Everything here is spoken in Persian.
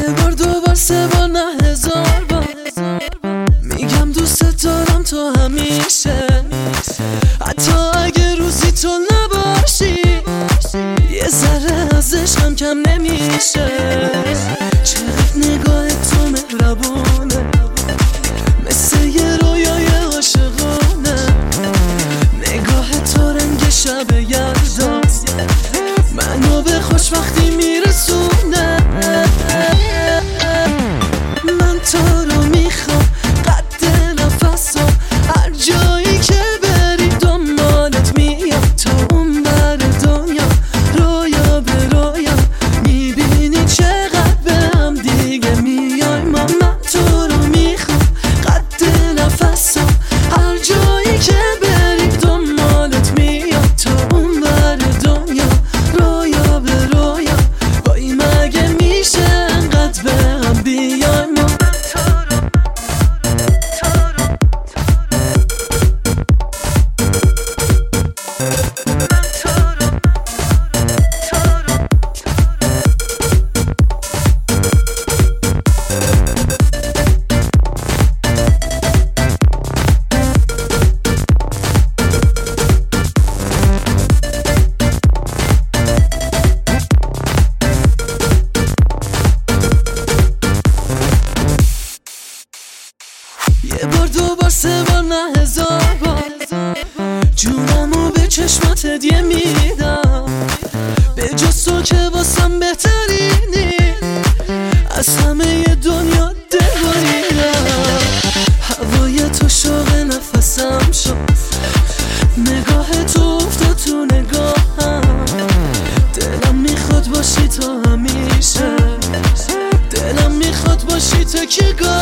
یه بار دو بار سه بار نه هزار بار میگم دوست دارم تو همیشه، حتی اگه روزی تو نباشی یه ذره از عشقم کم نمیشه. چقدر نگاه تو مهربونه، مثل یه رویای عاشقانه. نگاه تو رنگ شب یلدا منو به خوشبختی میرسونه. من تو رو میخوام قد نفسم، هر جایی که بری دنبالت میام. تا اون بر دنیا رویا به رویا میبینی چقدر به هم دیگه میای ما. من تو رو میخوام قد نفسم، هر جایی که بری دنبالت میام. تا اون بر دنیا رویا به رویا، وای مگه میشه انقدر به هم بیای ما. یه بار دو بار سه بار نه هزار بار جونمو به چشمات هدیه میدم، به جز تو که واسم بهترینی، از همه دنیا دلبریدم. هوای تو شوق نفسم شد، نگاه تو افتاد تو نگاهم. دلم میخواد باشی تو همیشه، دلم میخواد باشی تو که